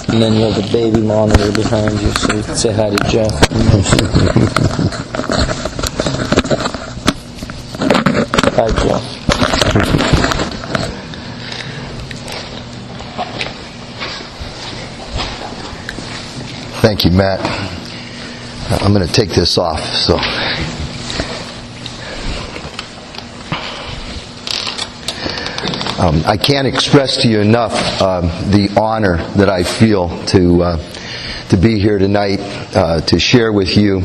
And then you have the baby monitor behind you, so you can say hi to Jeff. Hi, Jeff. Thank you, Matt. I'm going to take this off. So, I can't express to you enough the honor that I feel to be here tonight to share with you.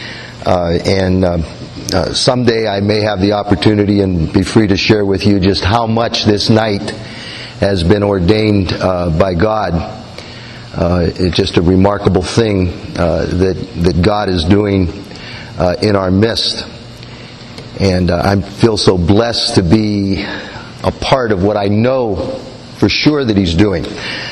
Someday I may have the opportunity and be free to share with you just how much this night has been ordained by God. It's just a remarkable thing that God is doing in our midst. And I feel so blessed to be a part of what I know for sure that He's doing.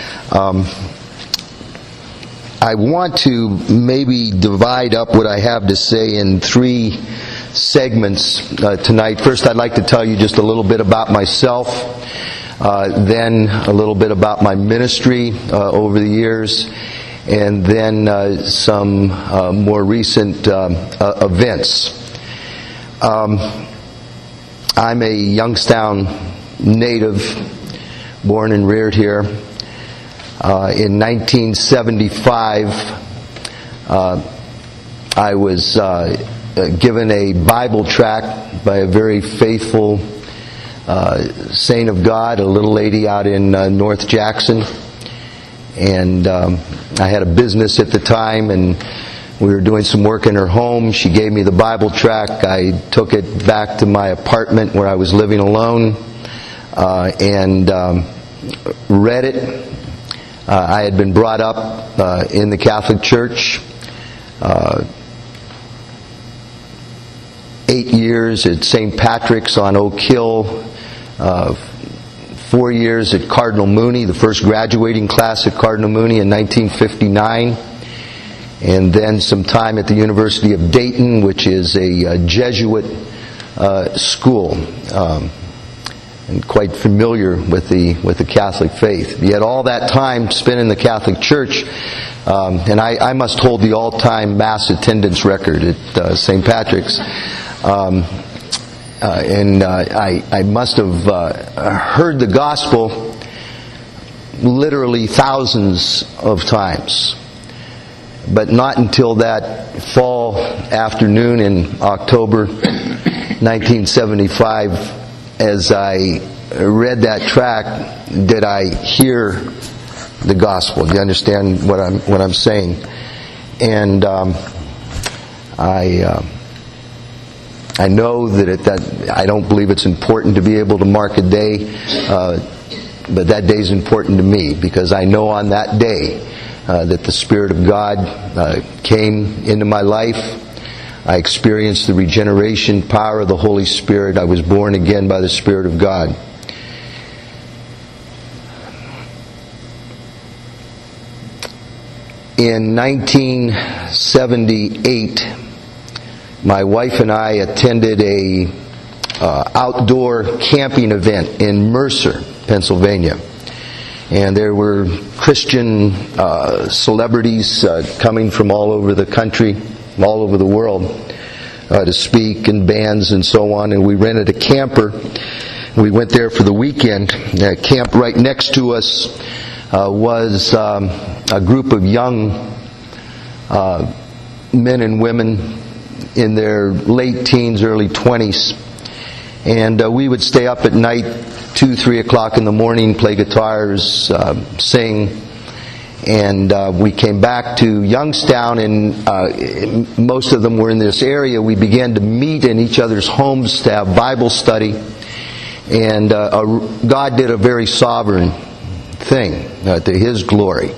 I want to maybe divide up what I have to say in 3 segments tonight. First, I'd like to tell you just a little bit about myself. Then a little bit about my ministry over the years, and then some more recent events. I'm a Youngstown native, born and reared here. In 1975, I was given a Bible tract by a very faithful saint of God, a little lady out in North Jackson. And I had a business at the time, and we were doing some work in her home. She gave me the Bible tract. I took it back to my apartment where I was living alone and read it. I had been brought up in the Catholic Church. 8 years at St. Patrick's on Oak Hill, 4 years at Cardinal Mooney, the first graduating class at Cardinal Mooney in 1959, and then some time at the University of Dayton, which is a Jesuit school, and quite familiar with the Catholic faith. Yet all that time spent in the Catholic Church, and I must hold the all-time mass attendance record at St. Patrick's. I must have heard the gospel literally thousands of times. But not until that fall afternoon in October 1975, as I read that tract, did I hear the gospel. Do you understand what I'm saying? And I know that I don't believe it's important to be able to mark a day, but that day is important to me because I know on that day that the Spirit of God came into my life. I experienced the regeneration power of the Holy Spirit. I was born again by the Spirit of God. In 1978, my wife and I attended a outdoor camping event in Mercer, Pennsylvania. And there were Christian celebrities coming from all over the country, all over the world, to speak, and bands and so on. And we rented a camper. We went there for the weekend. The camp right next to us was a group of young men and women in their late teens, early 20s. And we would stay up at night, 2, 3 o'clock in the morning, play guitars, sing. And we came back to Youngstown, and most of them were in this area. We began to meet in each other's homes to have Bible study. And God did a very sovereign thing to His glory.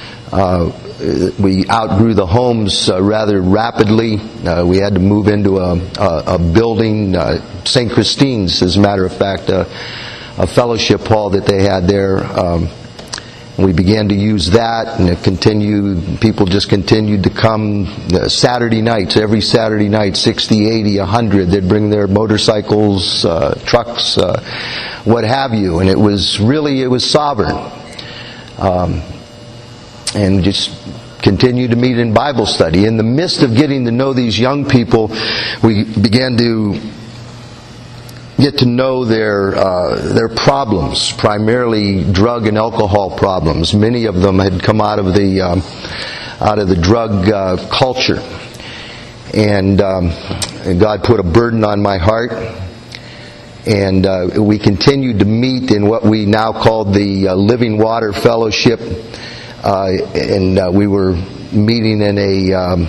We outgrew the homes rather rapidly. We had to move into a building, St. Christine's, as a matter of fact, a fellowship hall that they had there. We began to use that, and it continued. People just continued to come Saturday nights, every Saturday night, 60, 80, 100. They'd bring their motorcycles, trucks, what have you. And it was sovereign. and just continued to meet in Bible study. In the midst of getting to know these young people, we began to get to know their problems, primarily drug and alcohol problems. Many of them had come out of the drug culture, and God put a burden on my heart. And we continued to meet in what we now call the Living Water Fellowship, and we were meeting in a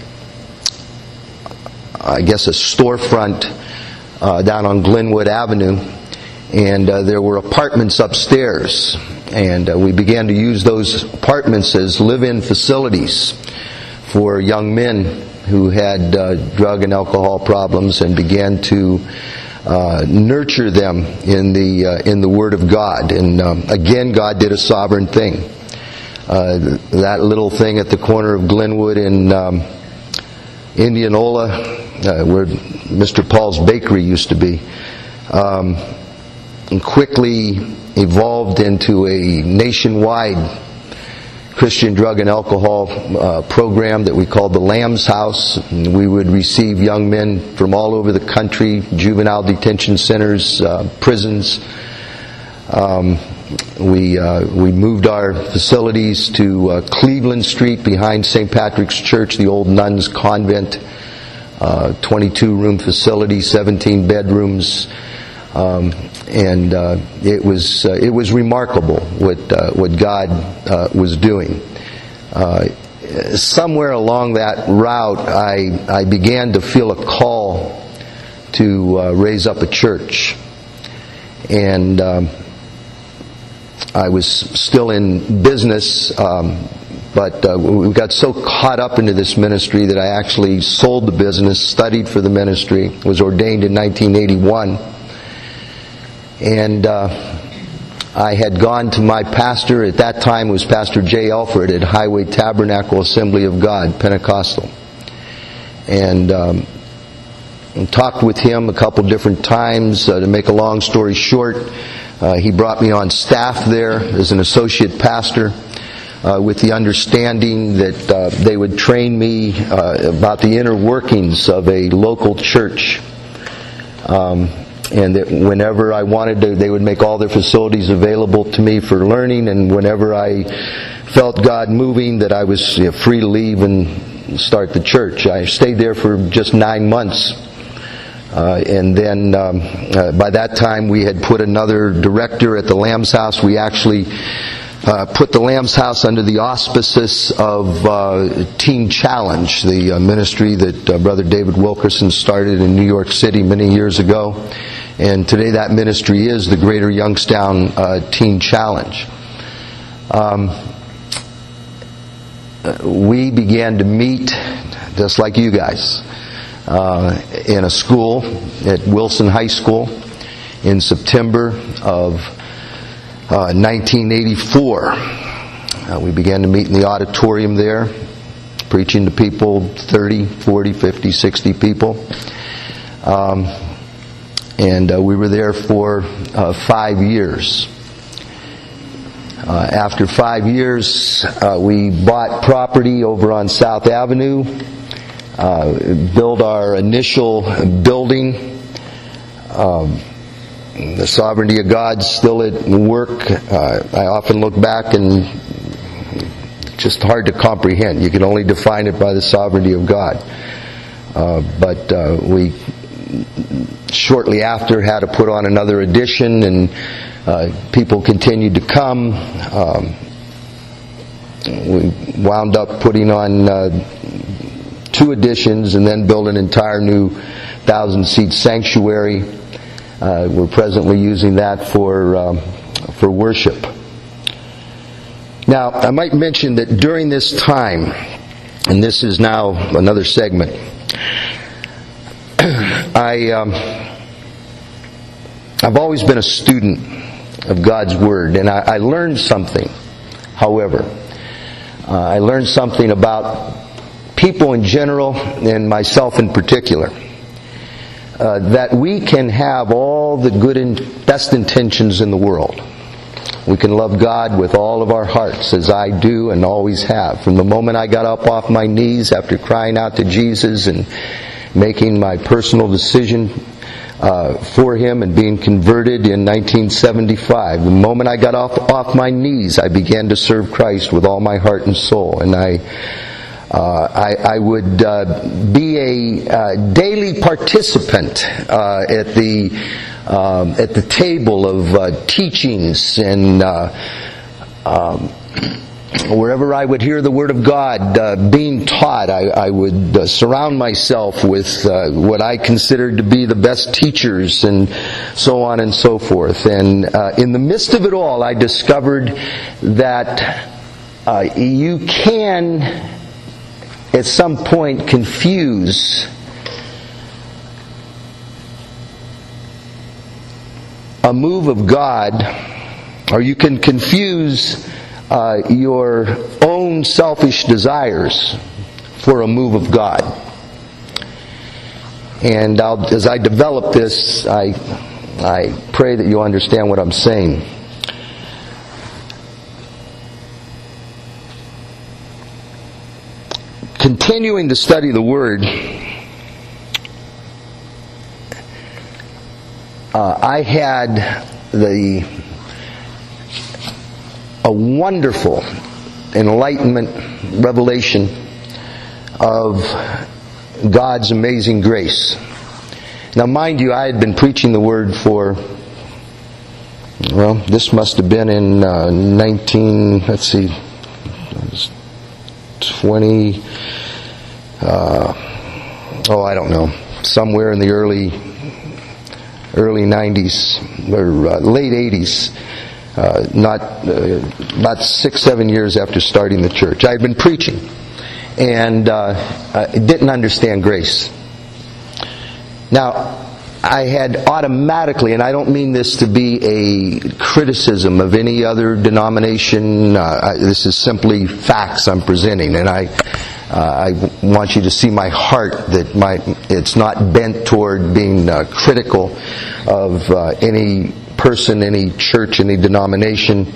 storefront down on Glenwood Avenue, and there were apartments upstairs, and we began to use those apartments as live-in facilities for young men who had drug and alcohol problems, and began to nurture them in the Word of God. And again, God did a sovereign thing. That little thing at the corner of Glenwood in Indianola, where Mr. Paul's Bakery used to be, quickly evolved into a nationwide Christian drug and alcohol program that we called the Lamb's House. And we would receive young men from all over the country, juvenile detention centers, prisons. We moved our facilities to Cleveland Street behind St. Patrick's Church, the old nuns' convent, 22-room facility, 17 bedrooms. And it was remarkable what God was doing. Somewhere along that route, I began to feel a call to raise up a church, and I was still in business, but we got so caught up into this ministry that I actually sold the business, studied for the ministry, was ordained in 1981. And I had gone to my pastor, at that time was Pastor J. Alford at Highway Tabernacle Assembly of God, Pentecostal. And talked with him a couple different times. To make a long story short, he brought me on staff there as an associate pastor, with the understanding that they would train me about the inner workings of a local church. And that whenever I wanted to, they would make all their facilities available to me for learning, and whenever I felt God moving, that I was free to leave and start the church. I stayed there for just 9 months. And then by that time we had put another director at the Lamb's House. We actually put the Lamb's House under the auspices of Teen Challenge, the ministry that Brother David Wilkerson started in New York City many years ago. And today that ministry is the Greater Youngstown Teen Challenge. We began to meet, just like you guys, in a school at Wilson High School in September of 1984. We began to meet in the auditorium there, preaching to people, 30, 40, 50, 60 people. And we were there for 5 years. After 5 years, we bought property over on South Avenue, built our initial building. The sovereignty of God's still at work. I often look back and it's just hard to comprehend. You can only define it by the sovereignty of God. But we shortly after had to put on another addition, and people continued to come. We wound up putting on 2 additions and then built an entire new 1,000-seat sanctuary. We're presently using that for worship. Now, I might mention that during this time, and this is now another segment, I've always been a student of God's Word, and I learned something, however. I learned something about people in general, and myself in particular. That we can have all the good and best intentions in the world. We can love God with all of our hearts, as I do and always have. From the moment I got up off my knees after crying out to Jesus and making my personal decision for Him and being converted in 1975. The moment I got off my knees, I began to serve Christ with all my heart and soul. And I would be a daily participant at the table of teachings and wherever I would hear the Word of God being taught. I would surround myself with what I considered to be the best teachers and so on and so forth. And in the midst of it all, I discovered that you can at some point confuse a move of God, or you can confuse your own selfish desires for a move of God. And as I develop this, I pray that you understand what I'm saying. Continuing to study the Word, I had a wonderful enlightenment, revelation of God's amazing grace. Now, mind you, I had been preaching the Word for, well, this must have been in 20, I don't know, somewhere in the early 90s or late 80s, not 6-7 years after starting the church. I had been preaching and didn't understand grace. Now, I had automatically, and I don't mean this to be a criticism of any other denomination, this is simply facts I'm presenting, and I want you to see my heart, that it's not bent toward being critical of any person, any church, any denomination.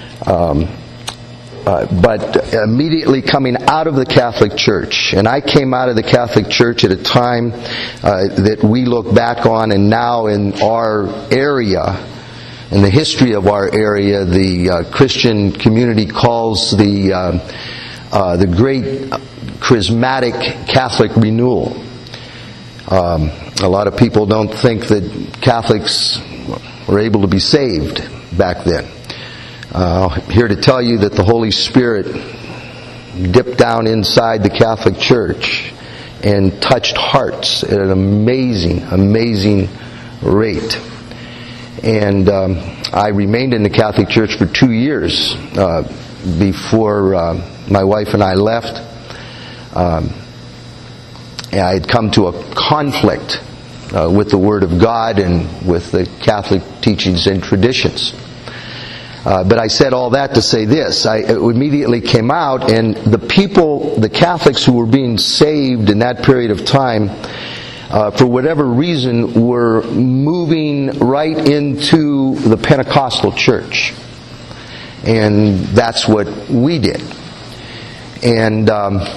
But immediately coming out of the Catholic Church, and I came out of the Catholic Church at a time that we look back on, and now in our area, in the history of our area, the Christian community calls the great charismatic Catholic renewal. A lot of people don't think that Catholics were able to be saved back then. Here to tell you that the Holy Spirit dipped down inside the Catholic Church and touched hearts at an amazing, amazing rate. And I remained in the Catholic Church for 2 years before my wife and I left. I had come to a conflict with the Word of God and with the Catholic teachings and traditions. But I said all that to say this. I immediately came out, and the Catholics who were being saved in that period of time, for whatever reason, were moving right into the Pentecostal church. And that's what we did. And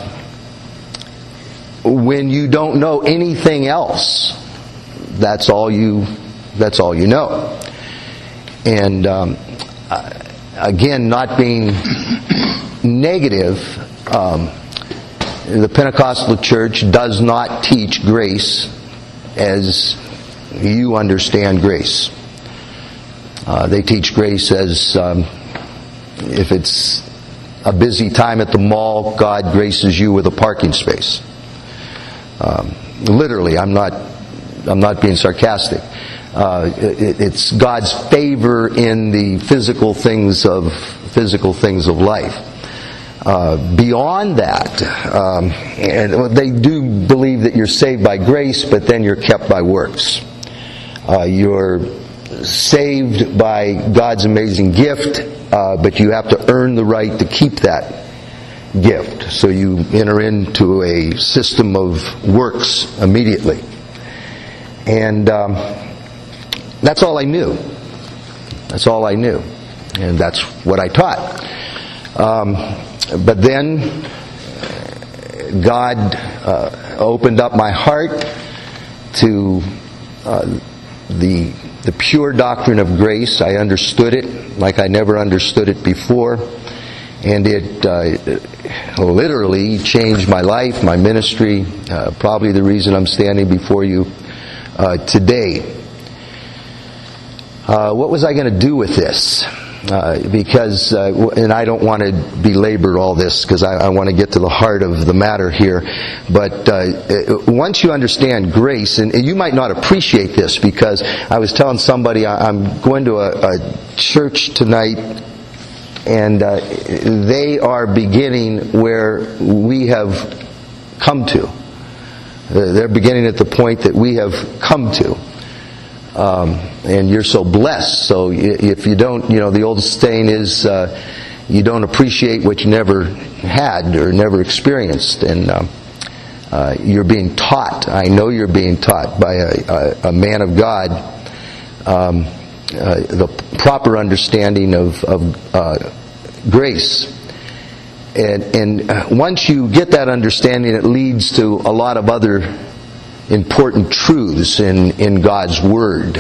when you don't know anything else, that's all you know. And again, not being negative, the Pentecostal church does not teach grace as you understand grace. They teach grace as if it's a busy time at the mall, God graces you with a parking space. Literally, I'm not being sarcastic. It's God's favor in the physical things of life. Beyond that, and they do believe that you're saved by grace, but then you're kept by works. You're saved by God's amazing gift, but you have to earn the right to keep that gift. So you enter into a system of works immediately. And that's all I knew. That's all I knew. And that's what I taught. But then God opened up my heart to the pure doctrine of grace. I understood it like I never understood it before. And it literally changed my life, my ministry, probably the reason I'm standing before you today. What was I going to do with this? Because and I don't want to belabor all this because I want to get to the heart of the matter here. But once you understand grace, and you might not appreciate this because I was telling somebody I'm going to a church tonight, and they are beginning where we have come to. They're beginning at the point that we have come to. And you're so blessed. So if you don't, the old saying is, you don't appreciate what you never had or never experienced. And you're being taught. I know you're being taught by a man of God the proper understanding of grace. And once you get that understanding, it leads to a lot of other important truths in God's Word.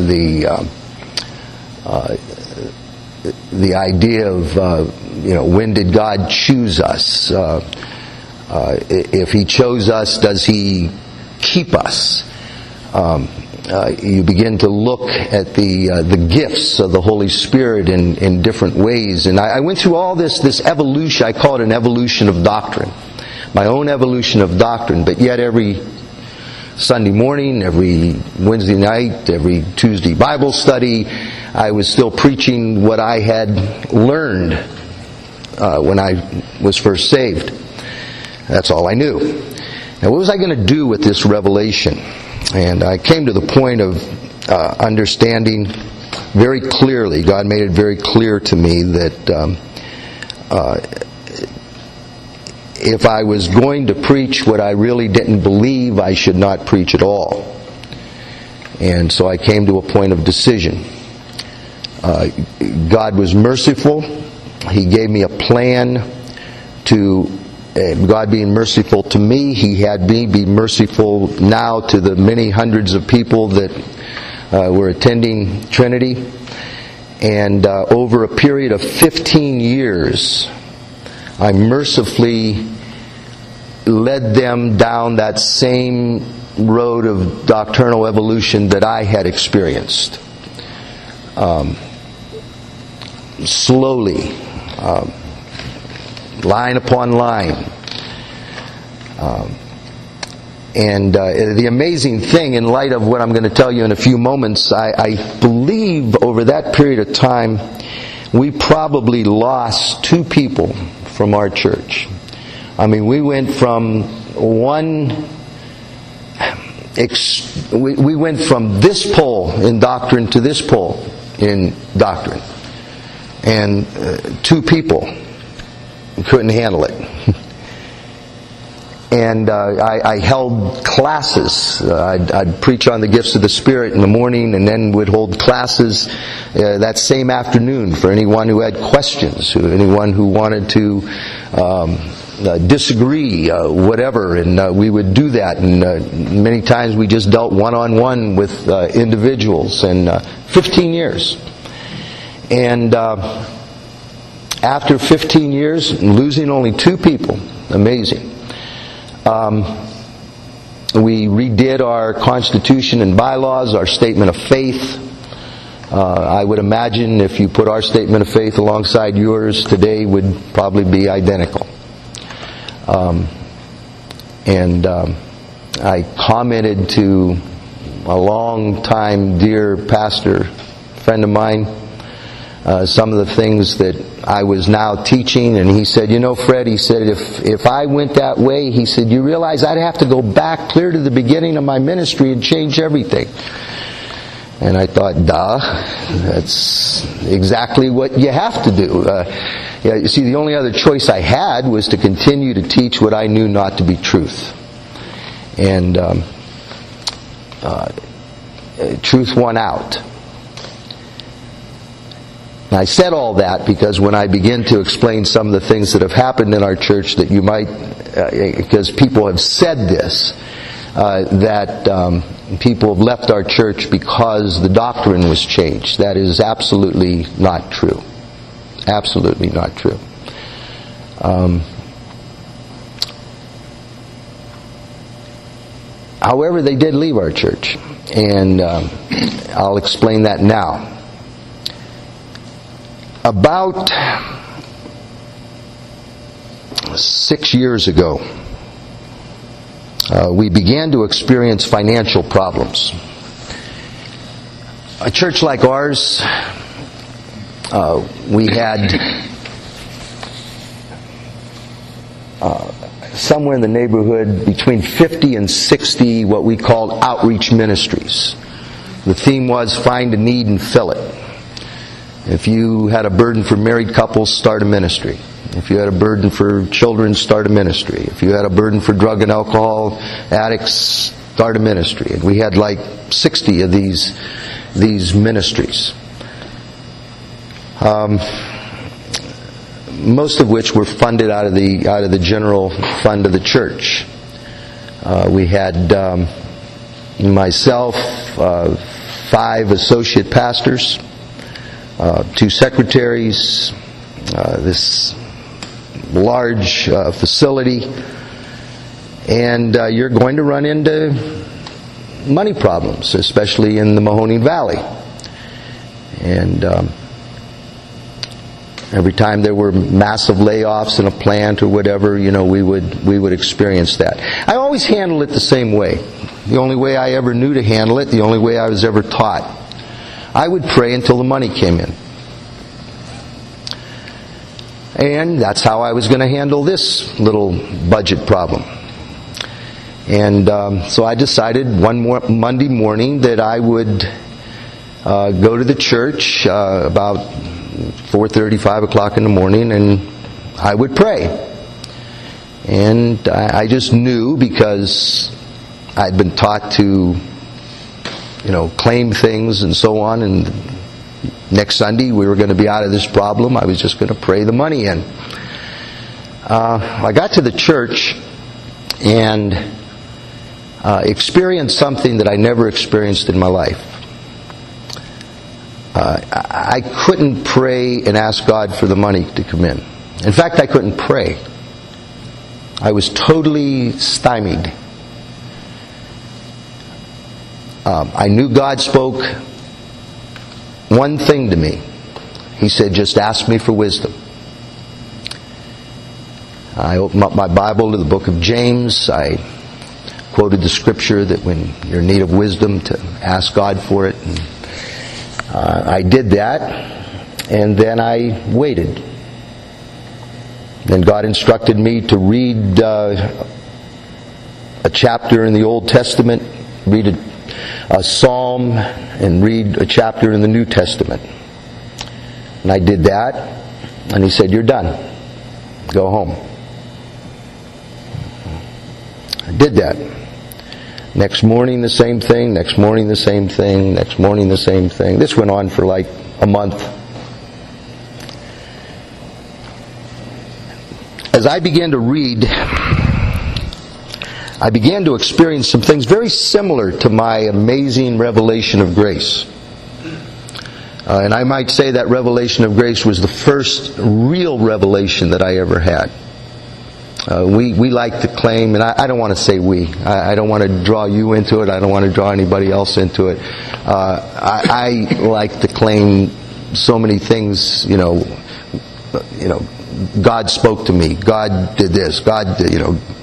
The idea of when did God choose us? If He chose us, does He keep us? You begin to look at the gifts of the Holy Spirit in different ways. And I went through all this evolution. I call it an evolution of doctrine. My own evolution of doctrine. But yet every Sunday morning, every Wednesday night, every Tuesday Bible study, I was still preaching what I had learned when I was first saved. That's all I knew. Now, what was I going to do with this revelation? And I came to the point of understanding very clearly, God made it very clear to me that if I was going to preach what I really didn't believe, I should not preach at all. And so I came to a point of decision. God was merciful. He gave me a plan to, God being merciful to me, He had me be merciful now to the many hundreds of people that were attending Trinity. And over a period of 15 years, I mercifully led them down that same road of doctrinal evolution that I had experienced. Slowly, line upon line. And the amazing thing, in light of what I'm going to tell you in a few moments, I believe over that period of time, we probably lost 2 people from our church. I mean, we went from we went from this pole in doctrine to this pole in doctrine. And 2 people couldn't handle it. And I held classes. I'd preach on the gifts of the Spirit in the morning, and then would hold classes that same afternoon for anyone who had questions, anyone who wanted to disagree, whatever. And we would do that. And many times we just dealt one-on-one with individuals. And 15 years. And after 15 years, losing only 2 people, amazing. We redid our Constitution and bylaws, our statement of faith. I would imagine if you put our statement of faith alongside yours today, would probably be identical. I commented to a long-time dear pastor friend of mine some of the things that I was now teaching, and he said, Fred, he said, if I went that way, he said, you realize I'd have to go back clear to the beginning of my ministry and change everything. And I thought, that's exactly what you have to do. You see, the only other choice I had was to continue to teach what I knew not to be truth. And truth won out. And I said all that because when I begin to explain some of the things that have happened in our church, that you might, because people have said this, that people have left our church because the doctrine was changed. That is absolutely not true. Absolutely not true. However, they did leave our church, and I'll explain that now. About 6 years ago, we began to experience financial problems. A church like ours, we had somewhere in the neighborhood between 50 and 60 what we called outreach ministries. The theme was find a need and fill it. If you had a burden for married couples, start a ministry. If you had a burden for children, start a ministry. If you had a burden for drug and alcohol addicts, start a ministry. And we had like 60 of these ministries. Most of which were funded out of the general fund of the church. We had myself, 5 associate pastors, 2 secretaries, this large facility, and you're going to run into money problems, especially in the Mahoning Valley. And every time there were massive layoffs in a plant or whatever, we would experience that. I always handled it the same way. The only way I ever knew to handle it, the only way I was ever taught. I would pray until the money came in. And that's how I was going to handle this little budget problem. And so I decided Monday morning that I would go to the church about 4:30, 5 o'clock in the morning, and I would pray. And I just knew, because I'd been taught to claim things and so on, and next Sunday we were going to be out of this problem. I was just going to pray the money in. I got to the church and experienced something that I never experienced in my life. I couldn't pray and ask God for the money to come in. In fact, I couldn't pray. I was totally stymied. I knew God spoke one thing to me. He said, just ask me for wisdom. I opened up my Bible to the book of James. I quoted the scripture that when you're in need of wisdom, to ask God for it. And I did that, and then I waited. Then God instructed me to read a chapter in the Old Testament, read a psalm, and read a chapter in the New Testament. And I did that, and He said, you're done. Go home. I did that. Next morning the same thing, next morning the same thing, next morning the same thing. This went on for like a month. As I began to read, I began to experience some things very similar to my amazing revelation of grace. And I might say that revelation of grace was the first real revelation that I ever had. We like to claim, and I don't want to say we. I don't want to draw you into it. I don't want to draw anybody else into it. I like to claim so many things. God spoke to me. God did this. God did,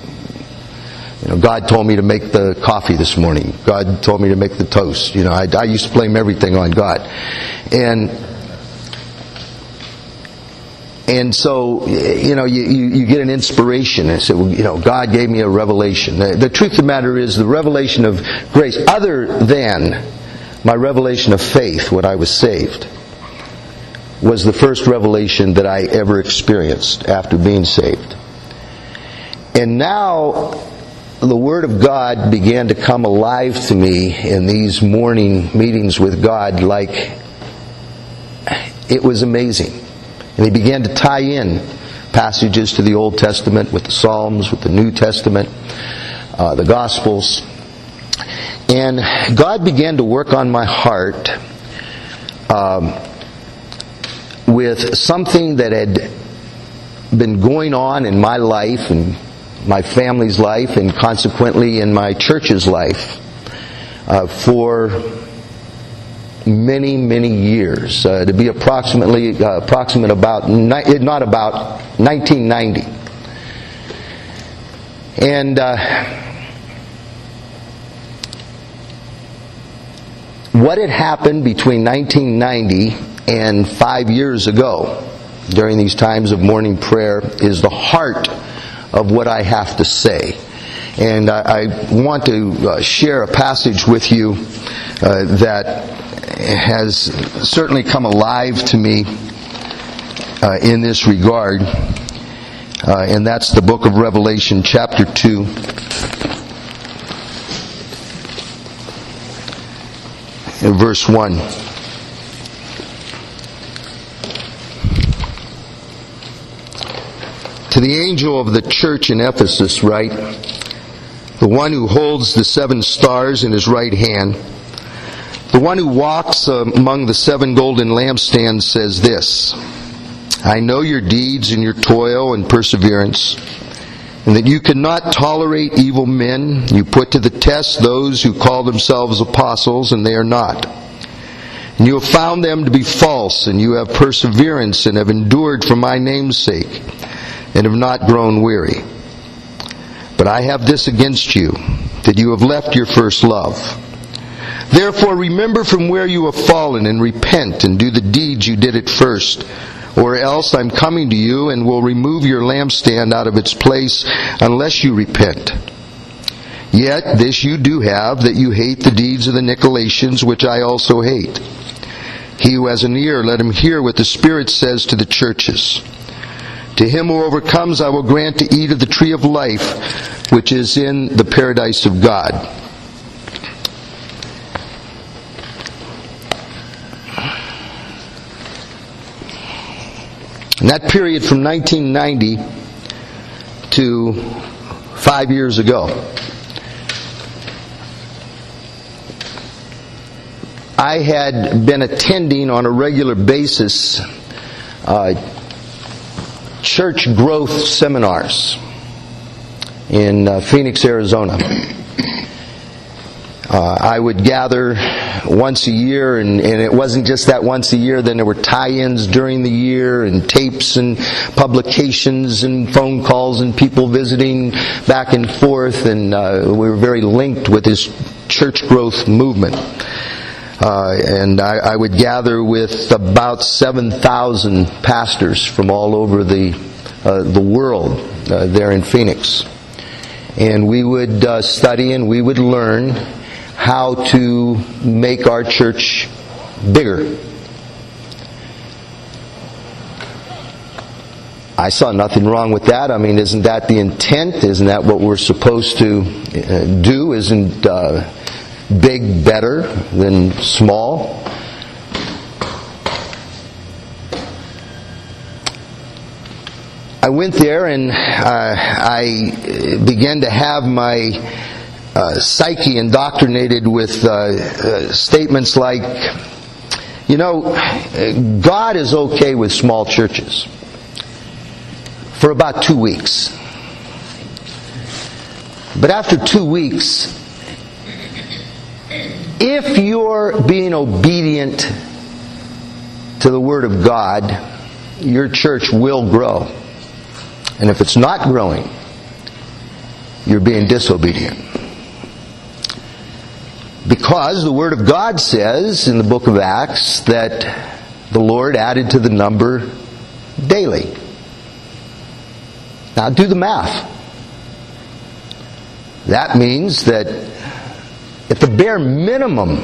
God told me to make the coffee this morning. God told me to make the toast. I used to blame everything on God, And so, you get an inspiration and say, God gave me a revelation. The truth of the matter is, the revelation of grace, other than my revelation of faith when I was saved, was the first revelation that I ever experienced after being saved. And now, the Word of God began to come alive to me in these morning meetings with God like it was amazing. And he began to tie in passages to the Old Testament with the Psalms, with the New Testament, the Gospels. And God began to work on my heart with something that had been going on in my life and my family's life, and consequently in my church's life for many, many years. To be approximate about 1990. And what had happened between 1990 and 5 years ago, during these times of morning prayer, is the heart of what I have to say. And I want to share a passage with you that has certainly come alive to me in this regard. And that's the book of Revelation, chapter 2. In verse 1. To the angel of the church in Ephesus write, the one who holds the 7 stars in his right hand, the one who walks among the 7 golden lampstands says this, I know your deeds and your toil and perseverance, and that you cannot tolerate evil men. You put to the test those who call themselves apostles, and they are not. And you have found them to be false, and you have perseverance and have endured for my name's sake, and have not grown weary. But I have this against you, that you have left your first love. Therefore remember from where you have fallen, and repent, and do the deeds you did at first. Or else I'm coming to you, and will remove your lampstand out of its place, unless you repent. Yet this you do have, that you hate the deeds of the Nicolaitans, which I also hate. He who has an ear, let him hear what the Spirit says to the churches. To him who overcomes, I will grant to eat of the tree of life, which is in the paradise of God. In that period from 1990 to 5 years ago, I had been attending on a regular basis church growth seminars in Phoenix, Arizona. I would gather once a year, and it wasn't just that once a year. Then there were tie-ins during the year, and tapes and publications and phone calls and people visiting back and forth, and we were very linked with this church growth movement. And I would gather with about 7,000 pastors from all over the world there in Phoenix. And we would study and we would learn how to make our church bigger. I saw nothing wrong with that. I mean, isn't that the intent? Isn't that what we're supposed to do? Isn't big better than small? I went there and I began to have my psyche indoctrinated with statements like, you know, God is okay with small churches for about 2 weeks. But after 2 weeks, if you're being obedient to the Word of God, your church will grow. And if it's not growing, you're being disobedient. Because the Word of God says in the book of Acts that the Lord added to the number daily. Now do the math. That means that at the bare minimum,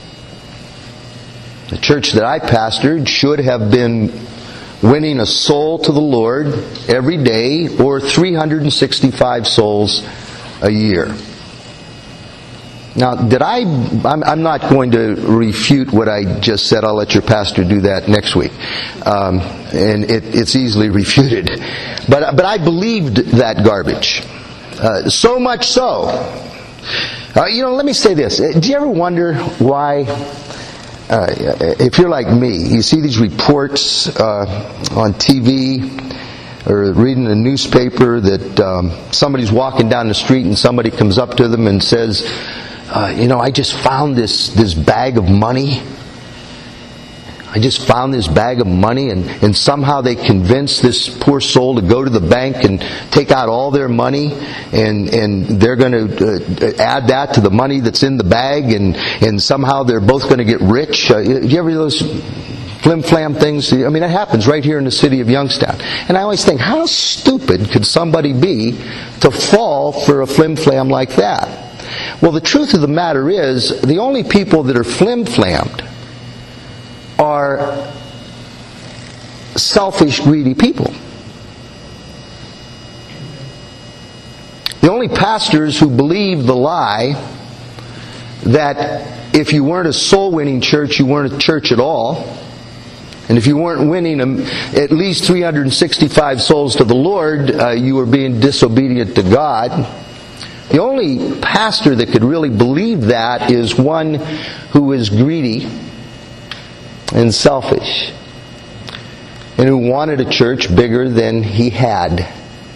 the church that I pastored should have been winning a soul to the Lord every day, or 365 souls a year. Now, I'm not going to refute what I just said. I'll let your pastor do that next week. And it's easily refuted. But I believed that garbage. So much so. Let me say this. Do you ever wonder why, if you're like me, you see these reports on TV or reading a newspaper that somebody's walking down the street and somebody comes up to them and says, I just found this bag of money. I just found this bag of money, and somehow they convince this poor soul to go to the bank and take out all their money, and they're going to add that to the money that's in the bag, and somehow they're both going to get rich. Do you ever hear those flim-flam things? I mean, that happens right here in the city of Youngstown. And I always think, how stupid could somebody be to fall for a flim-flam like that? Well, the truth of the matter is, the only people that are flim-flammed are selfish, greedy people. The only pastors who believe the lie that if you weren't a soul-winning church, you weren't a church at all, and if you weren't winning at least 365 souls to the Lord, you were being disobedient to God. The only pastor that could really believe that is one who is greedy and selfish, and who wanted a church bigger than he had.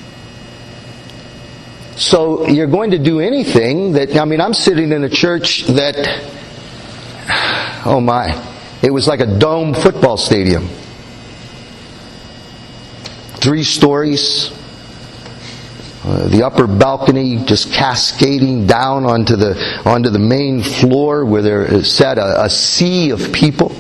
So you're going to do anything that, I'm sitting in a church that, oh my, it was like a dome football stadium. 3 stories. The upper balcony just cascading down onto the main floor where there sat a sea of people.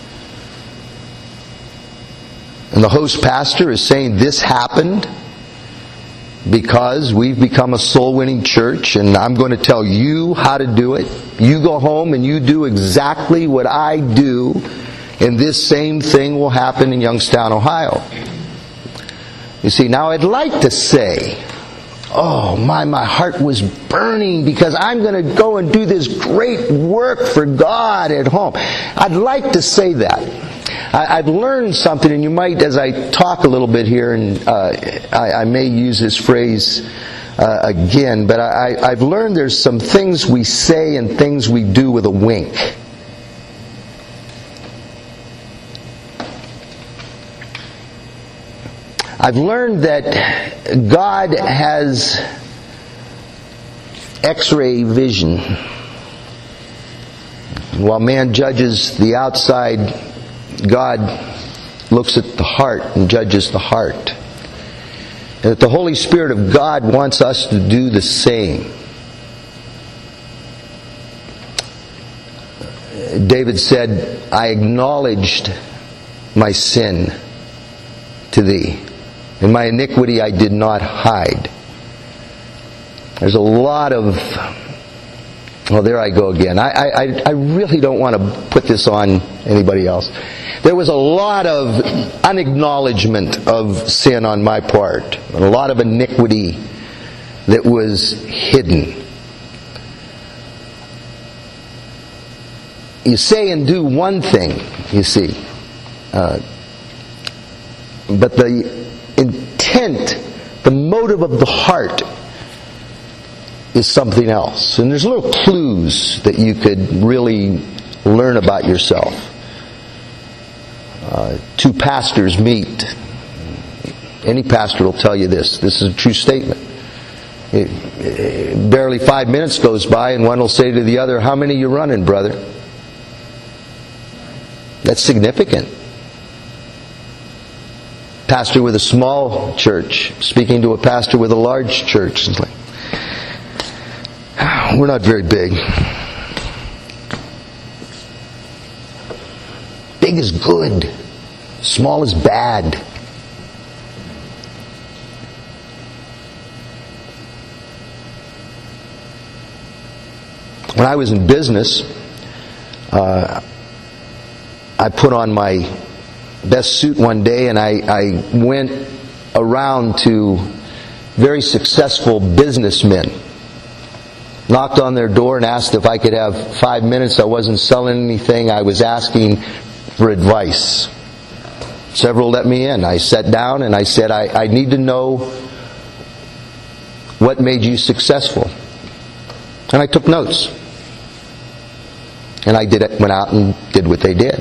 And the host pastor is saying this happened because we've become a soul-winning church, and I'm going to tell you how to do it. You go home and you do exactly what I do, and this same thing will happen in Youngstown, Ohio. You see, now I'd like to say, oh, my heart was burning because I'm going to go and do this great work for God at home. I'd like to say that. I've learned something, and you might, as I talk a little bit here, and I may use this phrase again, but I've learned there's some things we say and things we do with a wink. I've learned that God has X-ray vision. While man judges the outside, God looks at the heart and judges the heart. And that the Holy Spirit of God wants us to do the same. David said, I acknowledged my sin to thee, and my iniquity I did not hide. There's a lot of... Well, there I go again. I really don't want to put this on anybody else. There was a lot of unacknowledgement of sin on my part. A lot of iniquity that was hidden. You say and do one thing, you see. But the intent, the motive of the heart is something else. And there's little clues that you could really learn about yourself. 2 pastors meet. Any pastor will tell you this. This is a true statement. Barely 5 minutes goes by and one will say to the other, how many you running, brother? That's significant. Pastor with a small church speaking to a pastor with a large church. It's like, we're not very big. Big is good. Small is bad. When I was in business, I put on my best suit one day and I went around to very successful businessmen. knocked on their door and asked if I could have 5 minutes. I wasn't selling anything. I was asking for advice. Several let me in. I sat down and I said, I need to know what made you successful. And I took notes. And I went out and did what they did.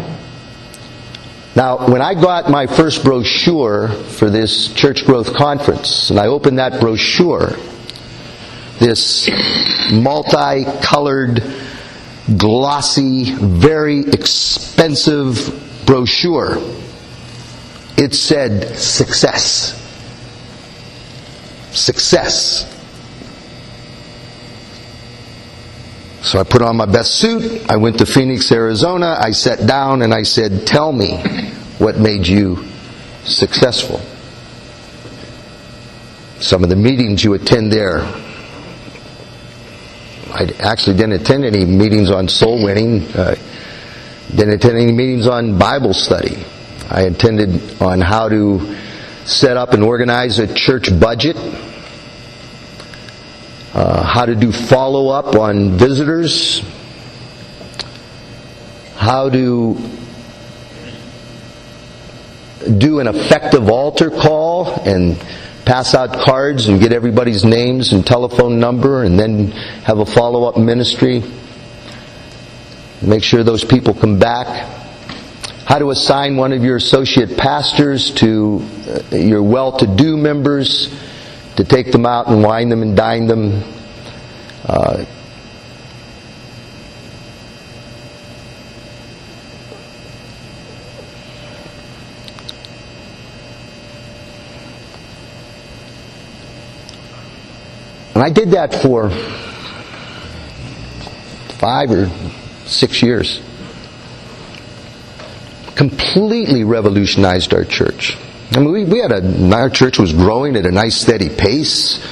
Now, when I got my first brochure for this Church Growth Conference, and I opened that brochure, this multicolored, glossy, very expensive brochure, it said success. Success. So I put on my best suit, I went to Phoenix, Arizona, I sat down and I said, tell me what made you successful. Some of the meetings you attend there. I actually didn't attend any meetings on soul winning, didn't attend any meetings on Bible study. I attended on how to set up and organize a church budget, how to do follow-up on visitors, how to do an effective altar call and pass out cards and get everybody's names and telephone number and then have a follow-up ministry. Make sure those people come back. How to assign one of your associate pastors to your well-to-do members to take them out and wine them and dine them. And I did that for 5 or 6 years. Completely revolutionized our church. I mean, our church was growing at a nice steady pace.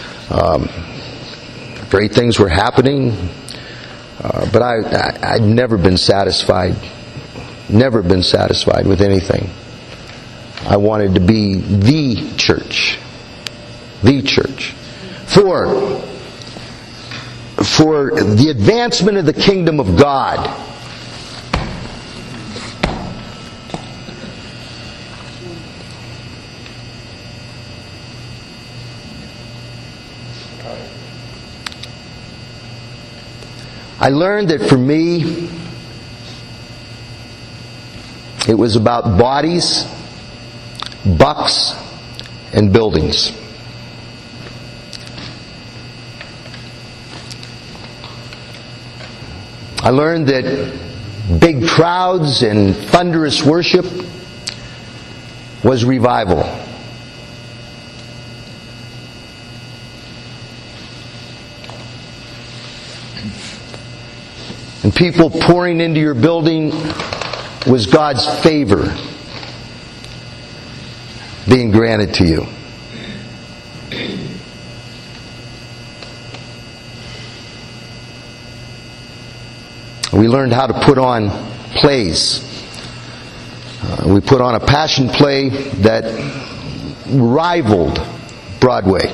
Great things were happening. But I'd never been satisfied. Never been satisfied with anything. I wanted to be the church. The church. For the advancement of the kingdom of God. I learned that for me, it was about bodies, bucks, and buildings. I learned that big crowds and thunderous worship was revival. And people pouring into your building was God's favor being granted to you. We learned how to put on plays. We put on a passion play that rivaled Broadway.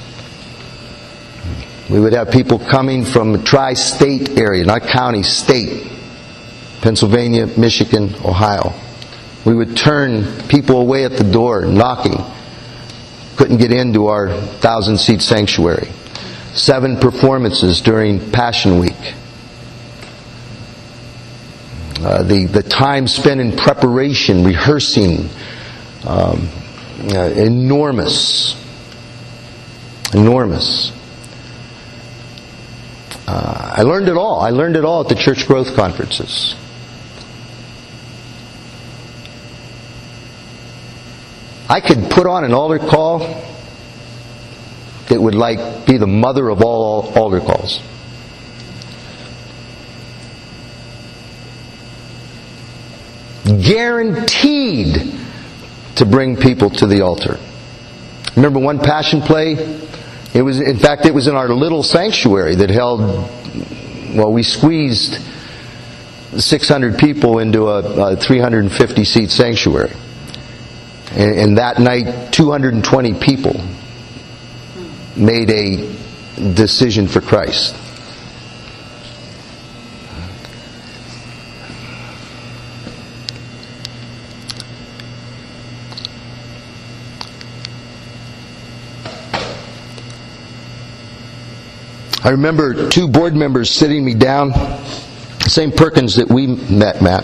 We would have people coming from the tri-state area, not county, state. Pennsylvania, Michigan, Ohio. We would turn people away at the door, knocking. Couldn't get into our 1,000-seat sanctuary. 7 performances during Passion Week. The time spent in preparation, rehearsing, enormous. I learned it all. I learned it all at the church growth conferences. I could put on an altar call that would be the mother of all altar calls. Guaranteed to bring people to the altar. Remember one passion play? It was in our little sanctuary that held, we squeezed 600 people into a 350-seat sanctuary. And that night, 220 people made a decision for Christ. I remember two board members sitting me down, the same Perkins that we met, Matt.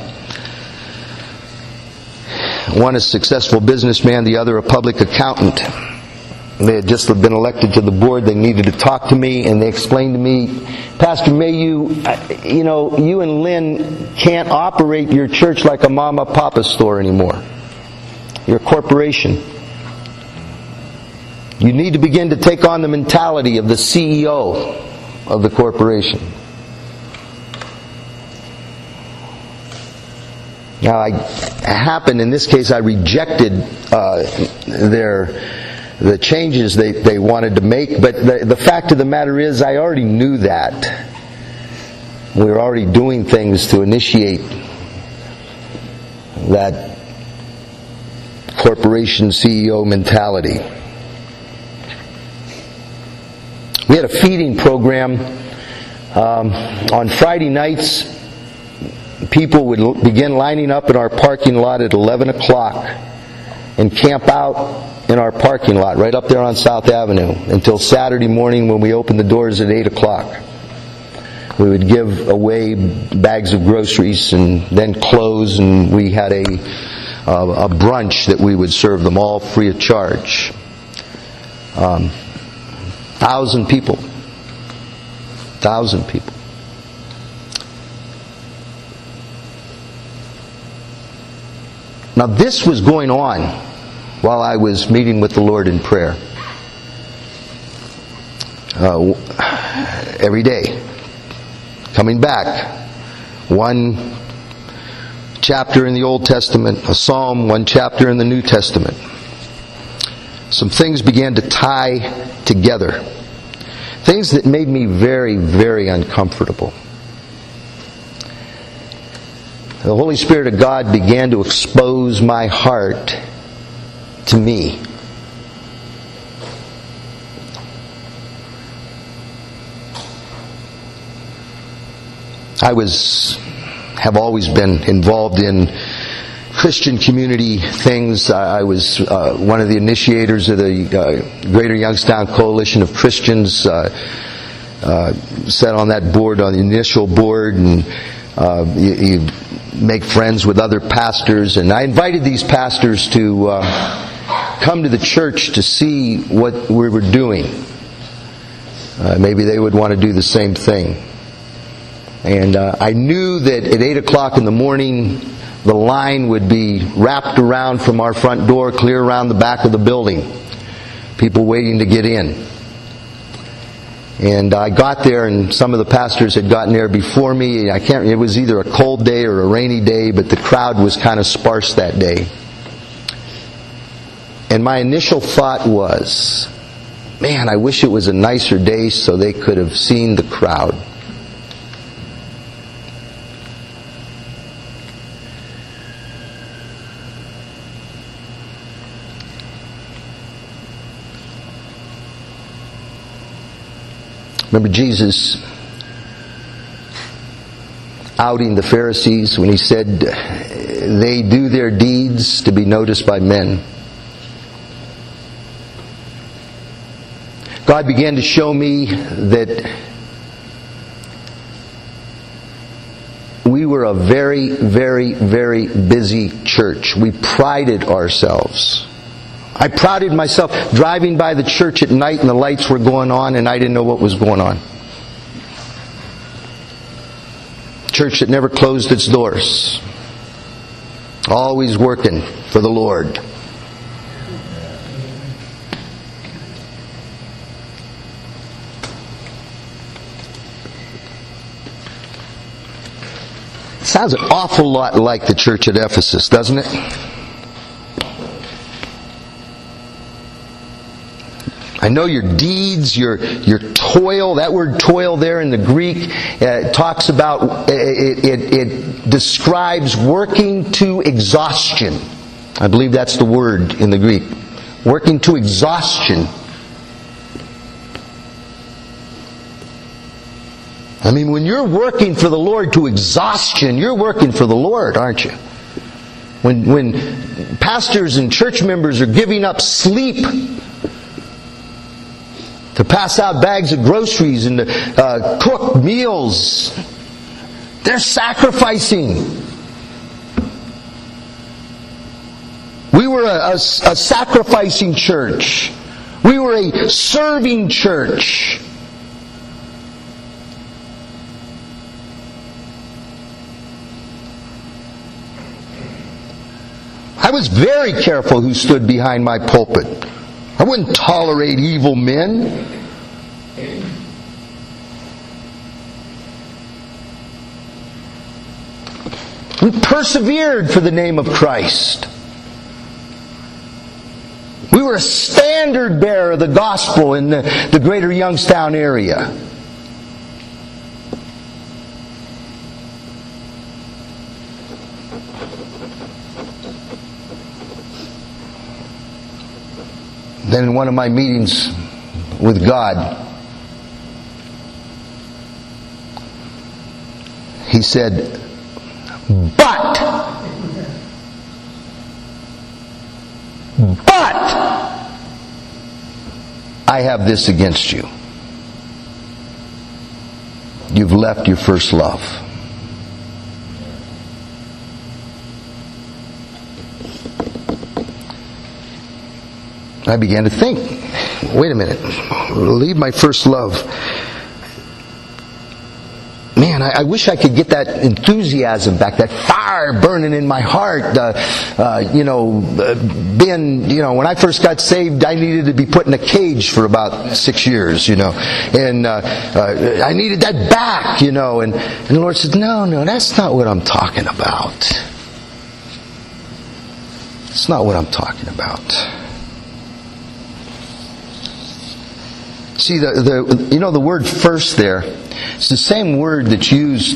One a successful businessman, the other a public accountant. They had just been elected to the board. They needed to talk to me, and they explained to me, Pastor Mayhew, you and Lynn can't operate your church like a mama papa store anymore. You're a corporation. You need to begin to take on the mentality of the CEO of the corporation. Now, in this case, I rejected the changes they wanted to make, but the fact of the matter is, I already knew that. We were already doing things to initiate that corporation CEO mentality. We had a feeding program on Friday nights. People would begin lining up in our parking lot at 11 o'clock and camp out in our parking lot right up there on South Avenue until Saturday morning when we opened the doors at 8 o'clock. We would give away bags of groceries and then clothes, and we had a brunch that we would serve them all free of charge. 1,000 people. 1,000 people. Now this was going on while I was meeting with the Lord in prayer. Every day. Coming back. One chapter in the Old Testament, a psalm, one chapter in the New Testament. Some things began to tie together. Things that made me very, very uncomfortable. The Holy Spirit of God began to expose my heart to me. have always been involved in Christian community things. I was one of the initiators of the Greater Youngstown Coalition of Christians. Sat on that board, on the initial board, and you make friends with other pastors. And I invited these pastors to come to the church to see what we were doing. Maybe they would want to do the same thing. And I knew that at 8 o'clock in the morning, the line would be wrapped around from our front door, clear around the back of the building. People waiting to get in. And I got there, and some of the pastors had gotten there before me. It was either a cold day or a rainy day, but the crowd was kind of sparse that day. And my initial thought was, man, I wish it was a nicer day so they could have seen the crowd. Remember Jesus outing the Pharisees when he said, they do their deeds to be noticed by men. God began to show me that we were a very, very, very busy church. We prided ourselves. I prided myself driving by the church at night and the lights were going on and I didn't know what was going on. Church that never closed its doors. Always working for the Lord. Sounds an awful lot like the church at Ephesus, doesn't it? I know your deeds, your toil. That word toil there in the Greek talks about, it describes working to exhaustion. I believe that's the word in the Greek. Working to exhaustion. I mean, when you're working for the Lord to exhaustion, you're working for the Lord, aren't you? When pastors and church members are giving up sleep to pass out bags of groceries and to cook meals, they're sacrificing. We were a sacrificing church. We were a serving church. I was very careful who stood behind my pulpit. I wouldn't tolerate evil men. We persevered for the name of Christ. We were a standard bearer of the gospel in the greater Youngstown area. Then in one of my meetings with God, He said, But I have this against you. You've left your first love. I began to think, wait a minute, leave my first love. Man, I wish I could get that enthusiasm back, that fire burning in my heart. When I first got saved, I needed to be put in a cage for about 6 years, and I needed that back, and the Lord said, no, that's not what I'm talking about. It's not what I'm talking about. See, the word first there, it's the same word that's used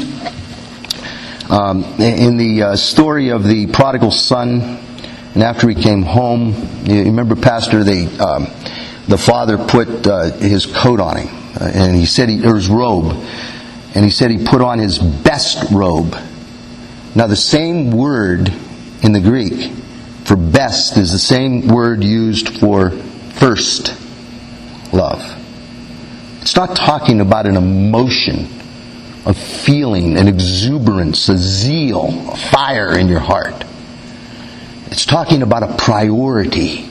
in the story of the prodigal son. And after he came home, you remember, Pastor, the father put his coat on him, and he said or his robe, and he said he put on his best robe. Now, the same word in the Greek for best is the same word used for first love. It's not talking about an emotion, a feeling, an exuberance, a zeal, a fire in your heart. It's talking about a priority.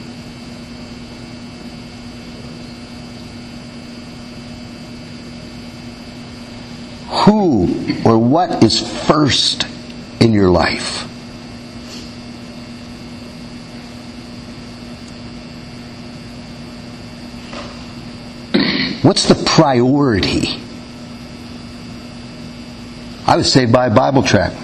Who or what is first in your life? What's the priority? I was saved by a Bible tract.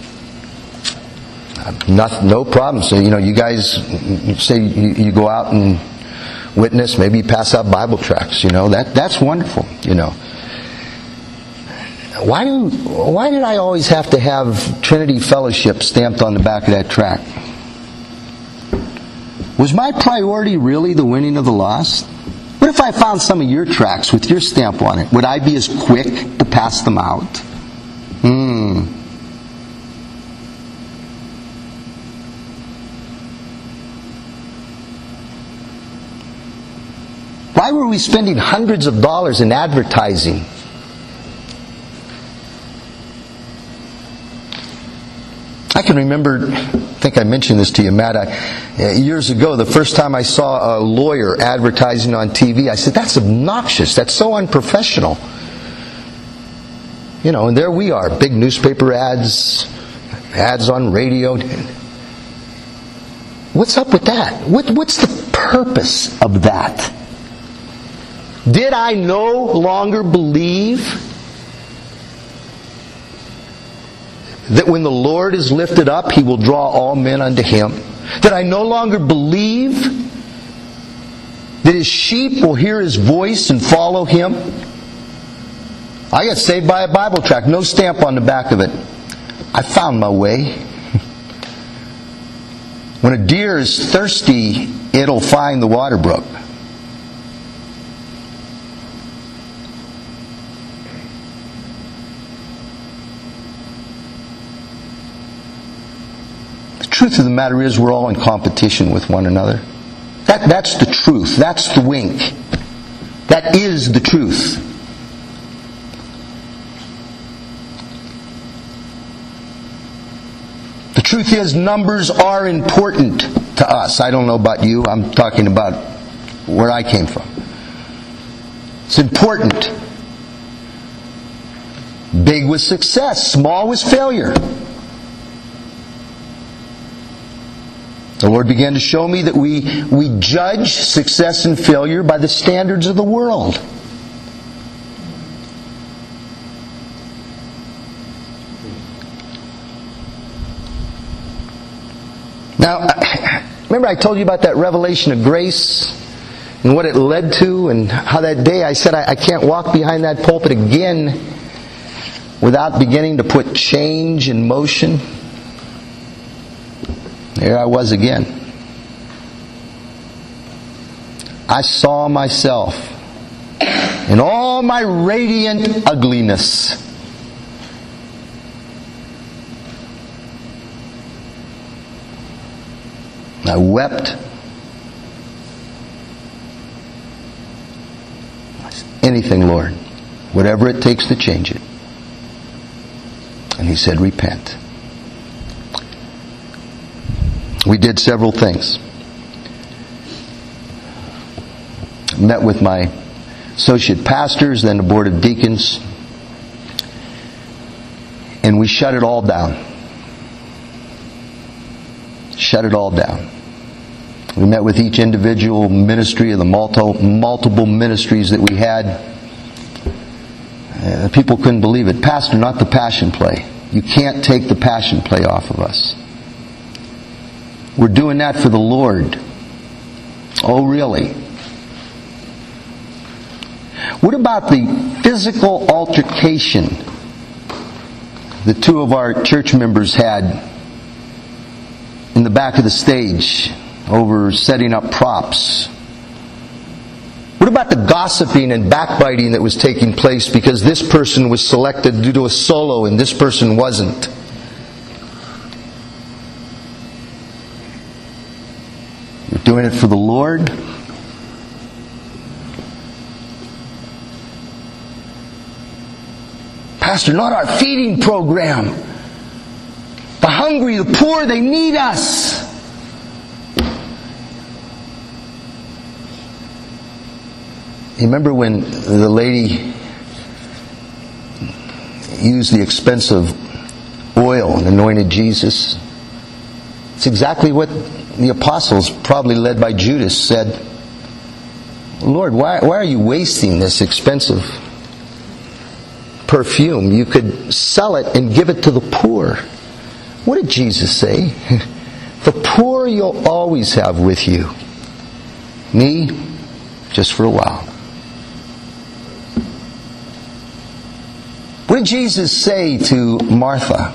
No problem. So, you guys say you go out and witness, maybe you pass out Bible tracts, that's wonderful, Why did I always have to have Trinity Fellowship stamped on the back of that tract? Was my priority really the winning of the lost? What if I found some of your tracts with your stamp on it? Would I be as quick to pass them out? Why were we spending hundreds of dollars in advertising? I can remember, I think I mentioned this to you, Matt, years ago, the first time I saw a lawyer advertising on TV, I said, that's obnoxious, that's so unprofessional. And there we are, big newspaper ads on radio. What's up with that? What's the purpose of that? Did I no longer believe that when the Lord is lifted up, He will draw all men unto Him? That I no longer believe that His sheep will hear His voice and follow Him? I got saved by a Bible tract, no stamp on the back of it. I found my way. When a deer is thirsty, it'll find the water brook. truth of the matter is we're all in competition with one another. That's the truth. That's the wink. That is the truth. The truth is, numbers are important to us. I don't know about you. I'm talking about where I came from. It's important. Big was success. Small was failure. The Lord began to show me that we judge success and failure by the standards of the world. Now, remember I told you about that revelation of grace and what it led to, and how that day I said I can't walk behind that pulpit again without beginning to put change in motion. There I was again. I saw myself in all my radiant ugliness. I wept. Anything, Lord. Whatever it takes to change it. And He said, repent. We did several things. Met with my associate pastors, then the board of deacons, and we shut it all down. Shut it all down. We met with each individual ministry of the multiple ministries that we had. People couldn't believe it. Pastor, not the passion play. You can't take the passion play off of us. We're doing that for the Lord. Oh, really? What about the physical altercation the two of our church members had in the back of the stage over setting up props? What about the gossiping and backbiting that was taking place because this person was selected to do a solo and this person wasn't? You're doing it for the Lord? Pastor, not our feeding program. The hungry, the poor, they need us. You remember when the lady used the expensive oil and anointed Jesus? It's exactly what the apostles, probably led by Judas, said, Lord, why are you wasting this expensive perfume? You could sell it and give it to the poor. What did Jesus say? The poor you'll always have with you. Me, just for a while. What did Jesus say to Martha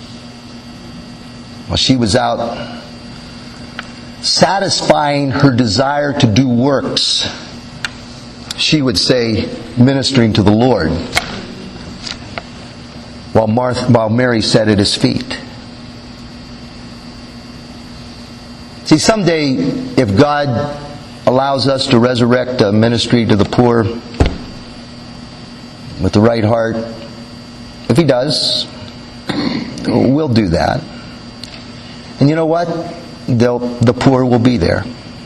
while she was out satisfying her desire to do works? She would say, ministering to the Lord, while Mary sat at His feet. See, someday, if God allows us to resurrect a ministry to the poor with the right heart, if He does, we'll do that. And you know what? The poor will be there.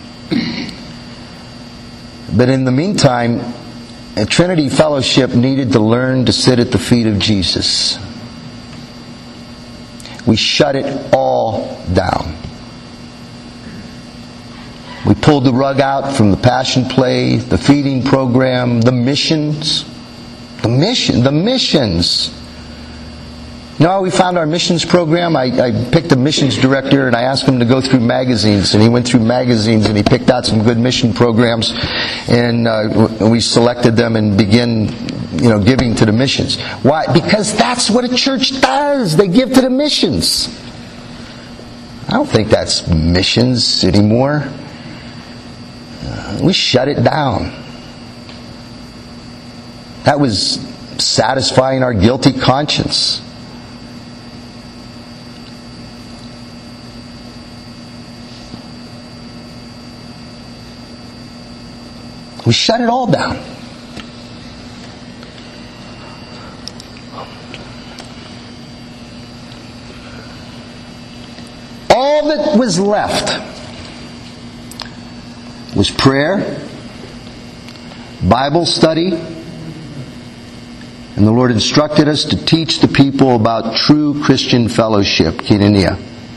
But in the meantime, Trinity Fellowship needed to learn to sit at the feet of Jesus. We shut it all down. We pulled the rug out from the passion play, the feeding program, the missions. The missions. You know how we found our missions program? I picked a missions director and I asked him to go through magazines, and he went through magazines and he picked out some good mission programs, and we selected them and began giving to the missions. Why? Because that's what a church does. They give to the missions. I don't think that's missions anymore. We shut it down. That was satisfying our guilty conscience. We shut it all down. All that was left was prayer, Bible study, and the Lord instructed us to teach the people about true Christian fellowship, koinonia.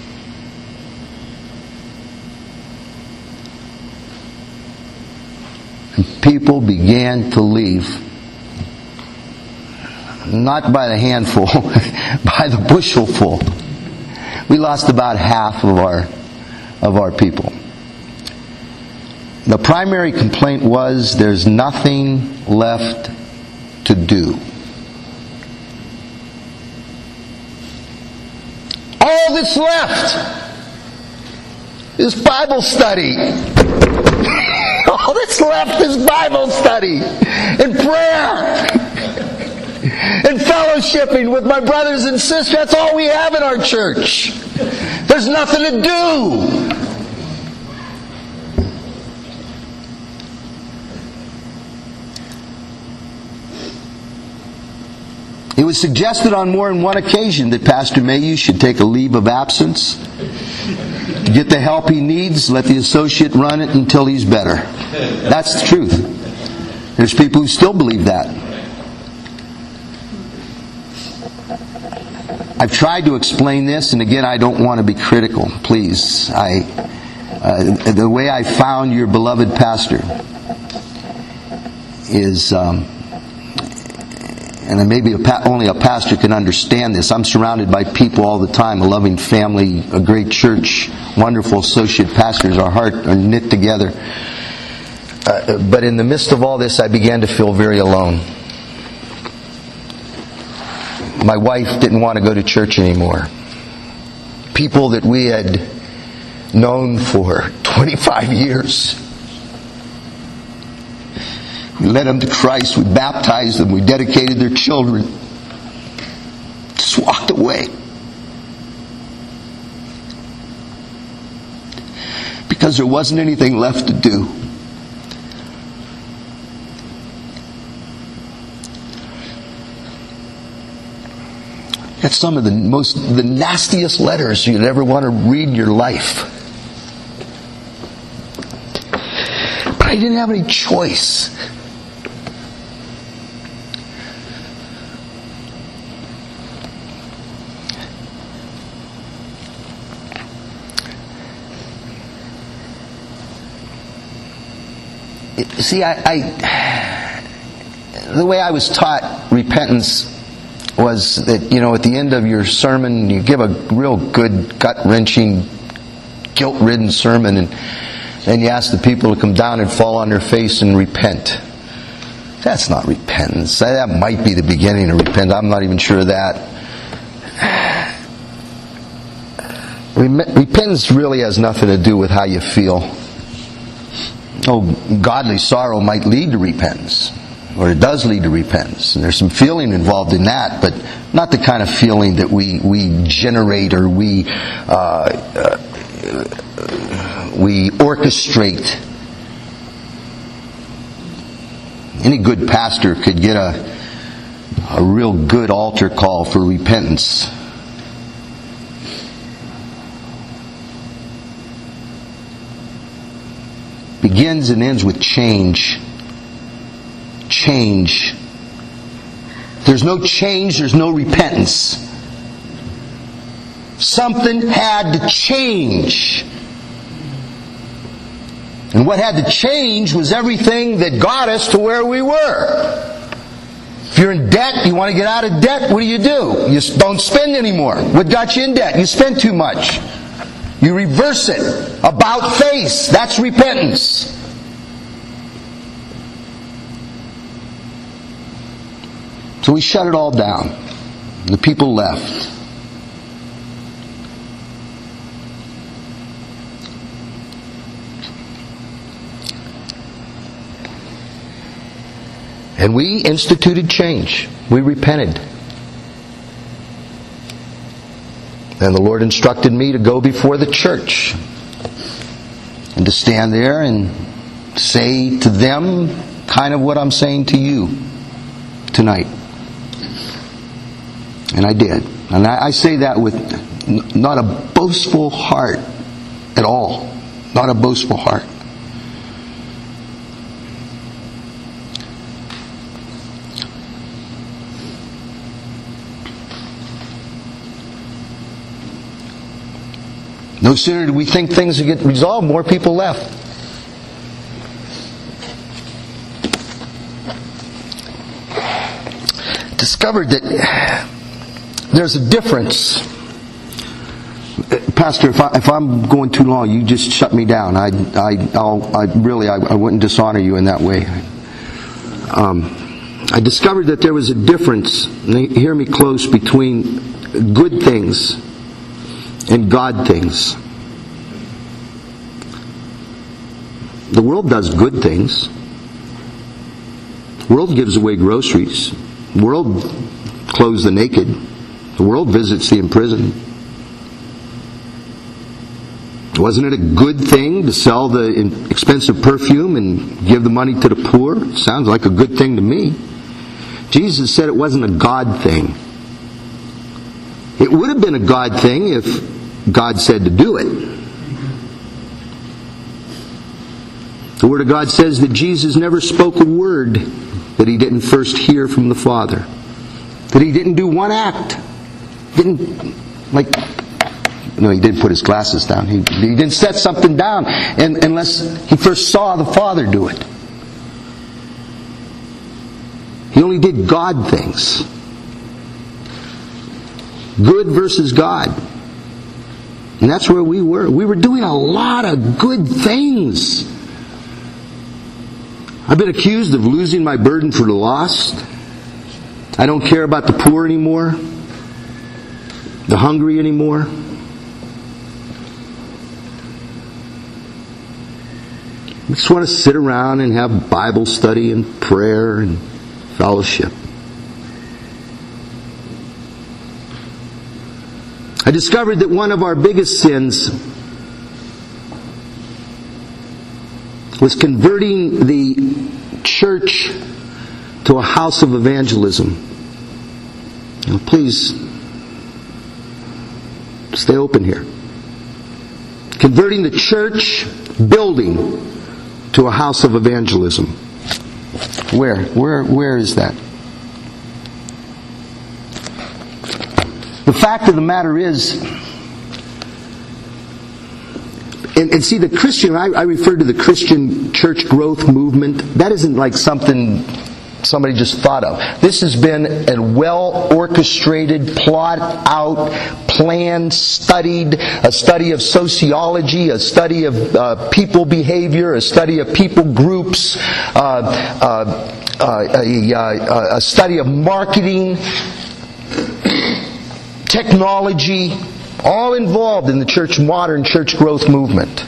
And people began to leave. Not by the handful, by the bushelful. We lost about half of our people. The primary complaint was there's nothing left to do. All that's left is Bible study. All that's left is Bible study and prayer and fellowshipping with my brothers and sisters. That's all we have in our church. There's nothing to do. It was suggested on more than one occasion that Pastor Mayhew should take a leave of absence, get the help he needs, let the associate run it until he's better. That's the truth. There's people who still believe that. I've tried to explain this, and again, I don't want to be critical. Please, the way I found your beloved pastor is, and maybe only a pastor can understand this. I'm surrounded by people all the time, a loving family, a great church, wonderful associate pastors. Our hearts are knit together. But in the midst of all this, I began to feel very alone. My wife didn't want to go to church anymore. People that we had known for 25 years. We led them to Christ. We baptized them. We dedicated their children. Just walked away. Because there wasn't anything left to do. That's some of the nastiest letters you'd ever want to read in your life. But I didn't have any choice. See, the way I was taught repentance was that, at the end of your sermon, you give a real good, gut-wrenching, guilt-ridden sermon, and then you ask the people to come down and fall on their face and repent. That's not repentance. That might be the beginning of repentance. I'm not even sure of that. Repentance really has nothing to do with how you feel. Godly sorrow might lead to repentance. Or it does lead to repentance. And there's some feeling involved in that, but not the kind of feeling that we generate or we orchestrate. Any good pastor could get a real good altar call for repentance. Begins and ends with change. Change. If there's no change, there's no repentance. Something had to change. And what had to change was everything that got us to where we were. If you're in debt, you want to get out of debt, what do? You don't spend anymore. What got you in debt? You spent too much. You reverse it. About face. That's repentance. So we shut it all down. The people left. And we instituted change. We repented. And the Lord instructed me to go before the church and to stand there and say to them kind of what I'm saying to you tonight. And I did. And I say that with not a boastful heart at all. Not a boastful heart. No sooner do we think things get resolved, more people left. Discovered that there's a difference. Pastor, if I'm going too long, you just shut me down. I wouldn't dishonor you in that way. I discovered that there was a difference, and hear me close, between good things and God things. The world does good things. The world gives away groceries. The world clothes the naked. The world visits the imprisoned. Wasn't it a good thing to sell the expensive perfume and give the money to the poor? Sounds like a good thing to me. Jesus said it wasn't a God thing. It would have been a God thing if God said to do it. The Word of God says that Jesus never spoke a word that He didn't first hear from the Father. That He didn't do one act. He did put His glasses down. He didn't set something down unless He first saw the Father do it. He only did God things. Good versus God. And that's where we were. We were doing a lot of good things. I've been accused of losing my burden for the lost. I don't care about the poor anymore. The hungry anymore. I just want to sit around and have Bible study and prayer and fellowship. I discovered that one of our biggest sins was converting the church to a house of evangelism. Now, please stay open here. Converting the church building to a house of evangelism. Where is that? The fact of the matter is, and see, the Christian, I refer to the Christian church growth movement. That isn't like something somebody just thought of. This has been a well-orchestrated, plot-out, planned, studied, a study of sociology, a study of people behavior, a study of people groups, a study of marketing, technology, all involved in the modern church growth movement.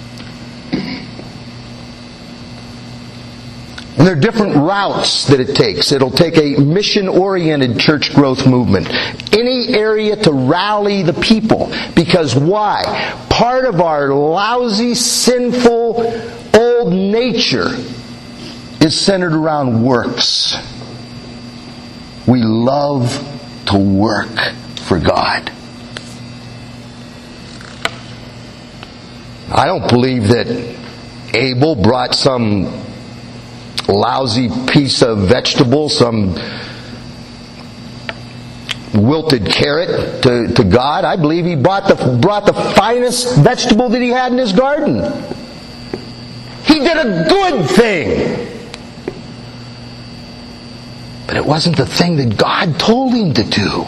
And there are different routes that it takes. It'll take a mission-oriented church growth movement. Any area to rally the people. Because why? Part of our lousy, sinful, old nature is centered around works. We love to work for God. I don't believe that Abel brought some lousy piece of vegetable, some wilted carrot to God. I believe he brought the finest vegetable that he had in his garden. He did a good thing. But it wasn't the thing that God told him to do.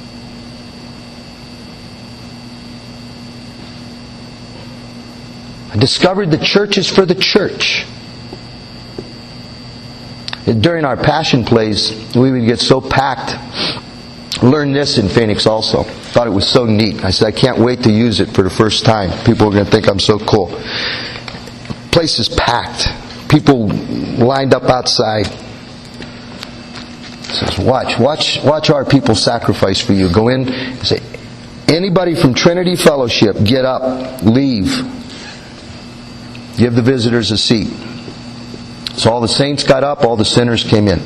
I discovered the church is for the church. During our Passion plays, we would get so packed. Learned this in Phoenix also. Thought it was so neat. I said, I can't wait to use it for the first time. People are going to think I'm so cool. Place is packed. People lined up outside. Says, watch our people sacrifice for you. Go in and say, anybody from Trinity Fellowship, get up, leave. Give the visitors a seat. So all the saints got up, all the sinners came in.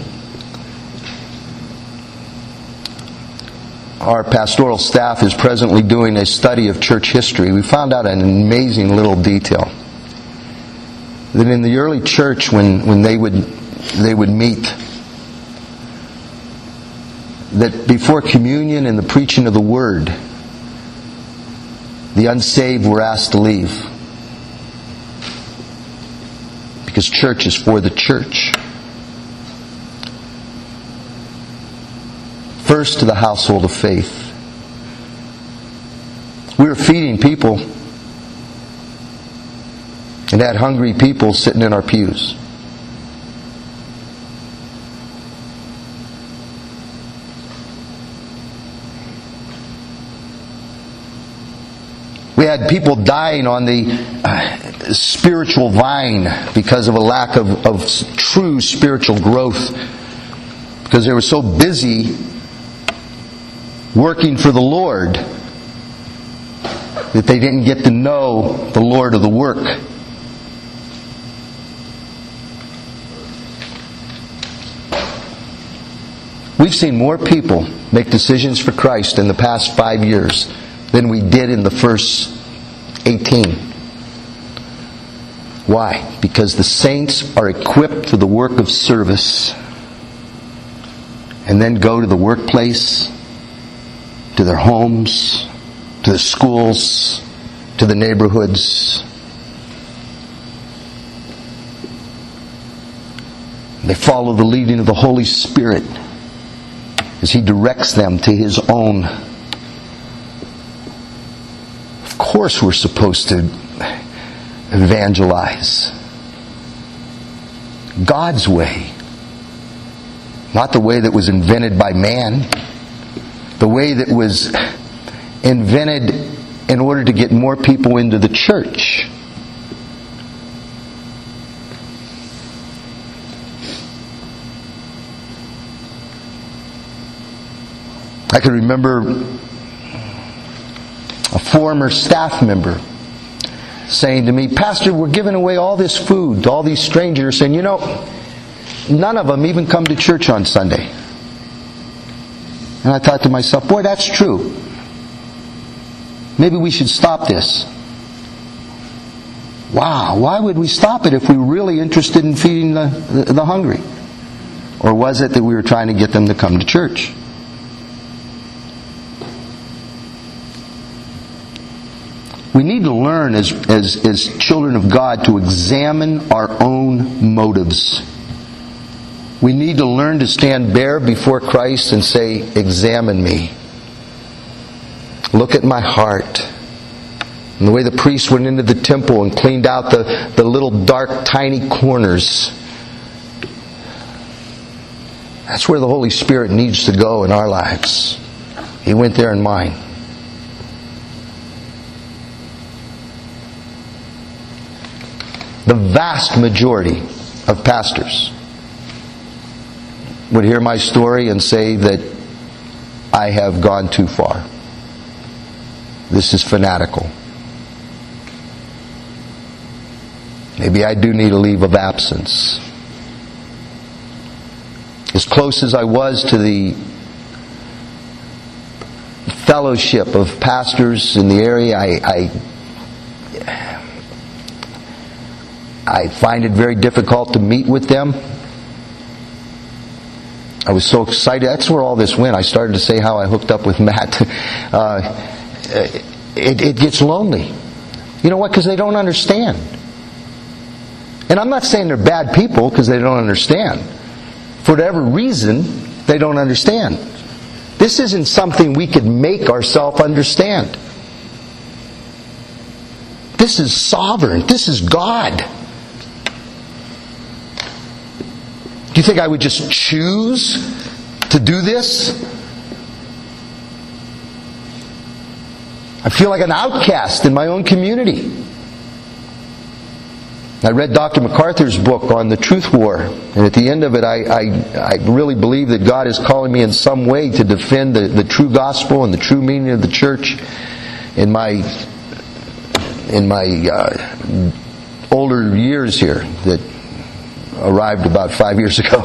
Our pastoral staff is presently doing a study of church history. We found out an amazing little detail. That in the early church, when they would meet, that before communion and the preaching of the Word, the unsaved were asked to leave. Because church is for the church. First to the household of faith. We were feeding people and had hungry people sitting in our pews. We had people dying on the spiritual vine because of a lack of true spiritual growth. Because they were so busy working for the Lord that they didn't get to know the Lord of the work. We've seen more people make decisions for Christ in the past 5 years than we did in the first 18. Why? Because the saints are equipped for the work of service and then go to the workplace, to their homes, to the schools, to the neighborhoods. They follow the leading of the Holy Spirit as He directs them to His own. Of course we're supposed to evangelize God's way. Not the way that was invented by man. The way that was invented in order to get more people into the church. I can remember a former staff member saying to me, "Pastor, we're giving away all this food to all these strangers, and none of them even come to church on Sunday." And I thought to myself, boy, that's true. Maybe we should stop this. Wow, why would we stop it if we were really interested in feeding the hungry? Or was it that we were trying to get them to come to church? We need to learn as children of God to examine our own motives. We need to learn to stand bare before Christ and say, "Examine me. Look at my heart." And the way the priest went into the temple and cleaned out the little dark, tiny corners. That's where the Holy Spirit needs to go in our lives. He went there in mine. The vast majority of pastors would hear my story and say that I have gone too far. This is fanatical. Maybe I do need a leave of absence. As close as I was to the fellowship of pastors in the area, I find it very difficult to meet with them. I was so excited. That's where all this went. I started to say how I hooked up with Matt. It gets lonely. You know what? Because they don't understand. And I'm not saying they're bad people because they don't understand. For whatever reason, they don't understand. This isn't something we could make ourselves understand. This is sovereign. This is God. Do you think I would just choose to do this? I feel like an outcast in my own community. I read Dr. MacArthur's book on the truth war, and at the end of it I really believe that God is calling me in some way to defend the true gospel and the true meaning of the church in my older years here. That arrived about 5 years ago.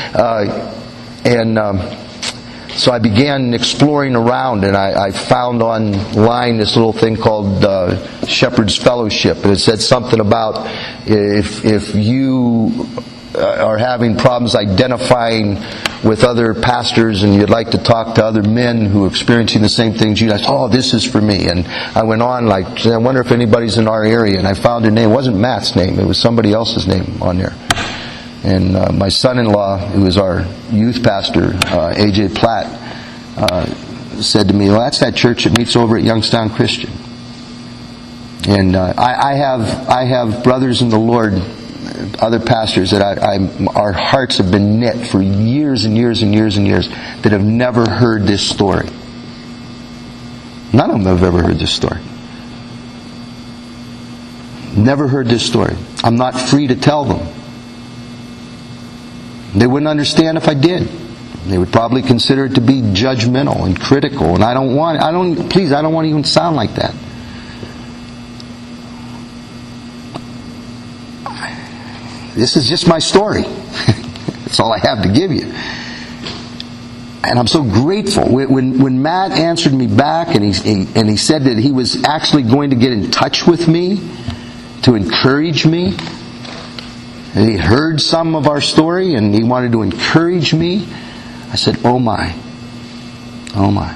So I began exploring around, and I found online this little thing called Shepherd's Fellowship, and it said something about if you are having problems identifying with other pastors and you'd like to talk to other men who are experiencing the same things you guys, oh, this is for me. And I went on like, I wonder if anybody's in our area, and I found a name. It wasn't Matt's name, it was somebody else's name on there. And my son-in-law, who is our youth pastor, A.J. Platt, said to me, well, that's that church that meets over at Youngstown Christian. And I have brothers in the Lord, other pastors that our hearts have been knit for years and years and years and years that have never heard this story. None of them have ever heard this story. Never heard this story. I'm not free to tell them. They wouldn't understand if I did. They would probably consider it to be judgmental and critical, and I don't want to even sound like that. This is just my story. That's all I have to give you. And I'm so grateful. When Matt answered me back and he said that he was actually going to get in touch with me to encourage me, and he heard some of our story and he wanted to encourage me, I said, oh my. Oh my.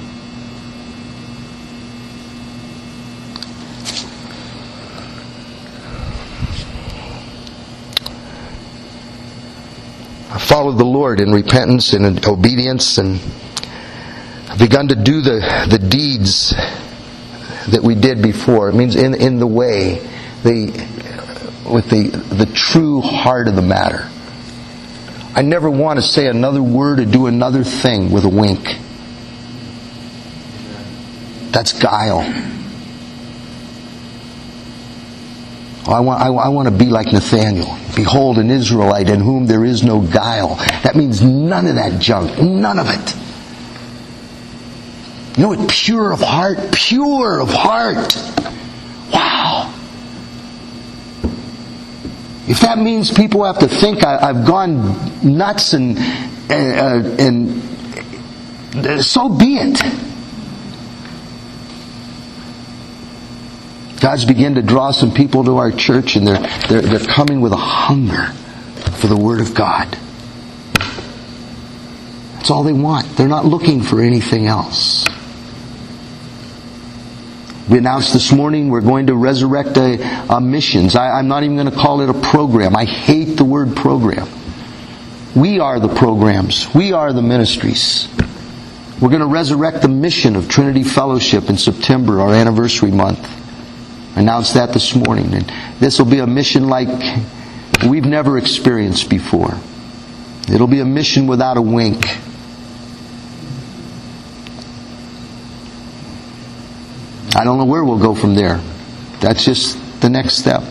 I followed the Lord in repentance and in obedience, and I've begun to do the deeds that we did before. It means in the way, with the true heart of the matter. I never want to say another word or do another thing with a wink. That's guile. I want to be like Nathaniel. Behold, an Israelite in whom there is no guile. That means none of that junk. None of it. You know what? Pure of heart. Pure of heart. Wow. If that means people have to think I've gone nuts and so be it. God's begun to draw some people to our church, and they're coming with a hunger for the Word of God. That's all they want. They're not looking for anything else. We announced this morning we're going to resurrect a missions. I'm not even going to call it a program. I hate the word program. We are the programs. We are the ministries. We're going to resurrect the mission of Trinity Fellowship in September, our anniversary month. I announced that this morning. And this will be a mission like we've never experienced before. It'll be a mission without a wink. I don't know where we'll go from there. That's just the next step.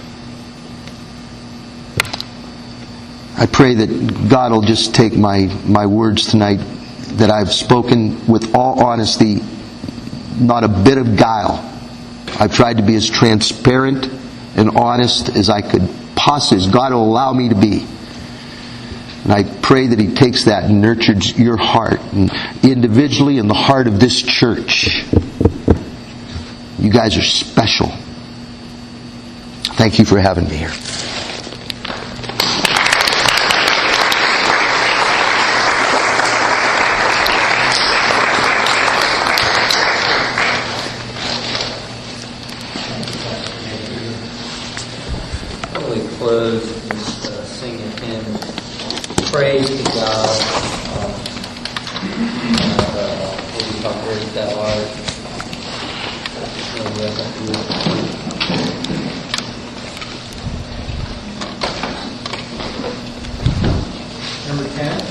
I pray that God will just take my words tonight that I've spoken with all honesty, not a bit of guile. I've tried to be as transparent and honest as I could possibly, as God will allow me to be. And I pray that He takes that and nurtures your heart, and individually in the heart of this church. You guys are special. Thank you for having me here. Before we close, just sing a hymn, praise to God. What we talk words that large. Number 10.